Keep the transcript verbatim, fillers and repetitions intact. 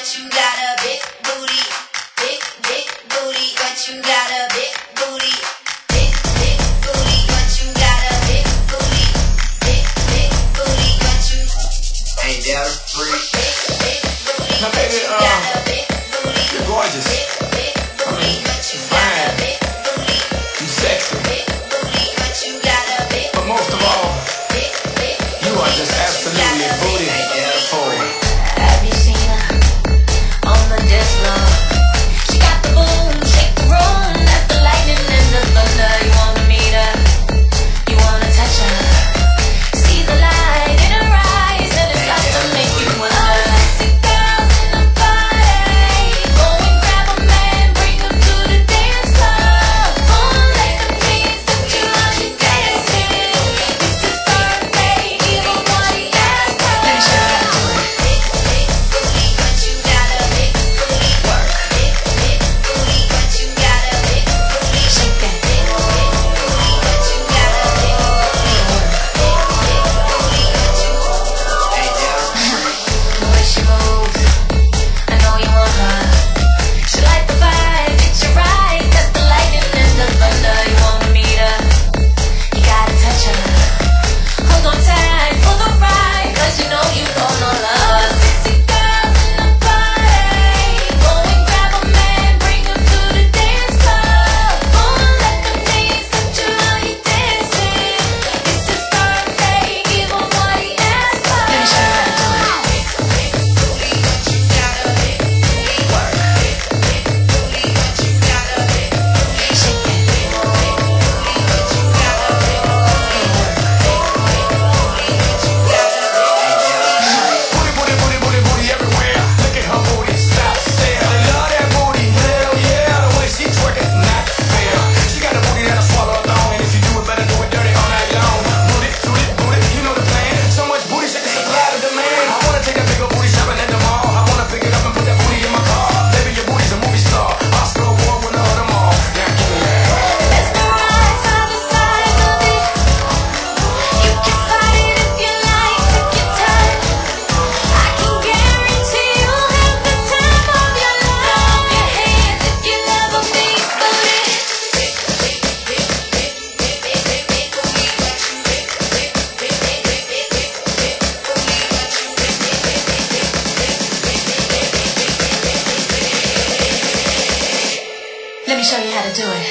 you got a big booty, big, big booty, but you got a big booty, big, big booty, but you got a big booty, big, big booty, but you ain't that a freak? Big, big booty, Now, but baby, you uh, got a big booty, you're gorgeous. big, big booty, but you got a fine. big booty, You sexy. big booty, but you got a big, But most of all, big, big you are just absolutely a booty for it. Have you seen her on the dance floor? She got the boom, shake the room. That's the lightning and the thunder. You wanna meet her? You wanna touch her? See the light in her eyes, and it's got to make you wonder. All sexy girls in the party, go and grab a man, bring him to the dance floor. Come on, let them dance, don't you want to dance? This is birthday, give him what he asked for. Let me show you how to do it. Big, big booty, but you got a big booty. Work. Big, big booty, but you got a big booty. Shake that. Big, big booty, but you got a big booty. Work. Big, big booty, but you Ain't that a freak? the way she moves, I know you want her. She like the vibe, it's your right. That's the lightning and the thunder. You wanna meet her? You gotta touch her. Hold on tight for the ride, 'cause you know you gonna love her. Sexy girls in the party, go and grab a man, bring him to the dance floor. Gonna let them dance, don't you know you dancing? It's his birthday, give him what he asked for. Let me show you how to do it. Big, big booty, but you got a big booty. Work. Big, big booty, but you got a big booty. Shake that. Big, big booty, but you got a big booty. Work. Big, big booty, but you got a big Booty, booty, booty, booty, booty everywhere. Look at her booty, stop, stare. They love that booty, hell yeah. The way she twerking, not fair. She got a booty that'll swallow a thong, and if you do it, better do it dirty all night long. Booty, toot it, boot it, you know the plan. So much booty, shake the supply to demand. I wanna take that big old booty shopping at the mall. I wanna pick it up and put that booty in my car. Baby, your booty's a movie star. Oscar award winner of them all. Now give me that. Mesmerized by the size of it. You can fight it if you like, take your time. I can guarantee you'll have the time of your life. Throw up your hands if you love a big booty. Big, big, big, big, big, big, big, big booty, but you big, big, big, big, big, big, big, big booty, but you big, big, big, big, big, big, big, big, big, big, big, big, big, big. Let me show you how to do it.